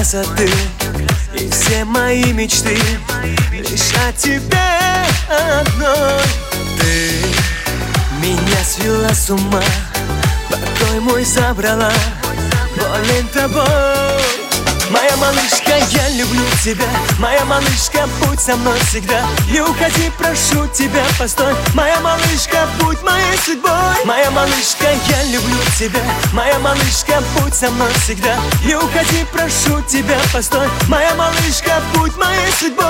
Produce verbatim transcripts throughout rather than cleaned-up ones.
красоты и все мои мечты лишь о тебе одной. Ты меня свела с ума, покой мой забрала, болен тобой. Моя малышка, я люблю тебя, моя малышка, будь со мной всегда. Не уходи, прошу тебя, постой. Моя малышка, будь моей судьбой. Моя малышка, я люблю тебя, моя малышка, будь со мной всегда. Не уходи, прошу тебя, постой. Моя малышка, будь моей судьбой.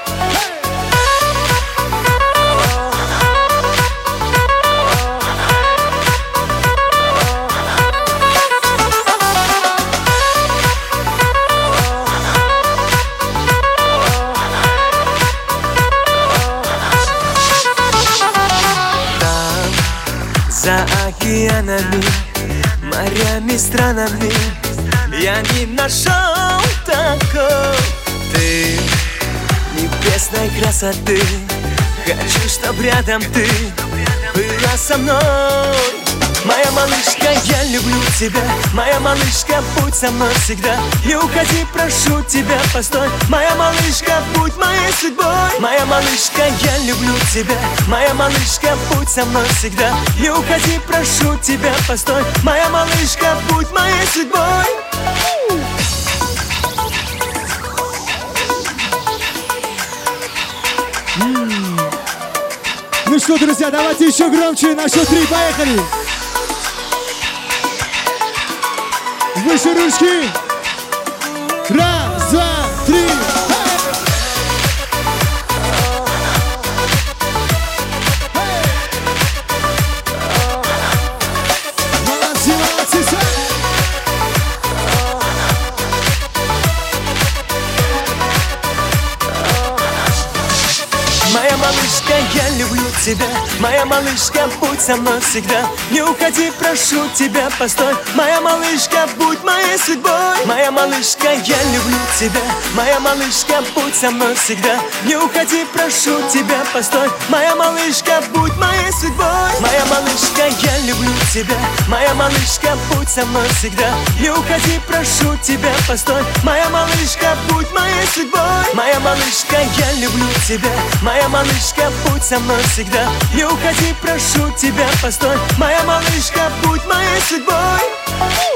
За океанами, морями, странами я не нашел такой ты небесной красоты. Хочу, чтоб рядом ты была со мной. Моя малышка, я люблю тебя, моя малышка, будь со мной всегда. Не уходи, прошу тебя, постой. Моя малышка, будь моей судьбой. Моя малышка, я люблю тебя, моя малышка, будь со мной всегда. Не уходи, прошу тебя, постой. Моя малышка, будь моей судьбой. Ну что, друзья, давайте еще громче, на счет три, поехали! Выше ручки! Раз, два, три! Молодцы, молодцы! Моя малышка, я люблю тебя, моя малышка, будь со мной всегда. Не уходи, прошу тебя, постой. Моя малышка, будь моей судьбой. Моя малышка, я люблю тебя, моя малышка, будь со мной всегда. Не уходи, прошу тебя, постой. Моя малышка, будь моей судьбой. Моя малышка, я люблю тебя, моя малышка, будь со мной всегда. Не уходи, прошу тебя, постой. Моя малышка, будь моей судьбой. Моя малышка, я люблю тебя, моя малышка, будь со мной всегда. Не уходи, прошу тебя, постой. Моя малышка, будь моей судьбой.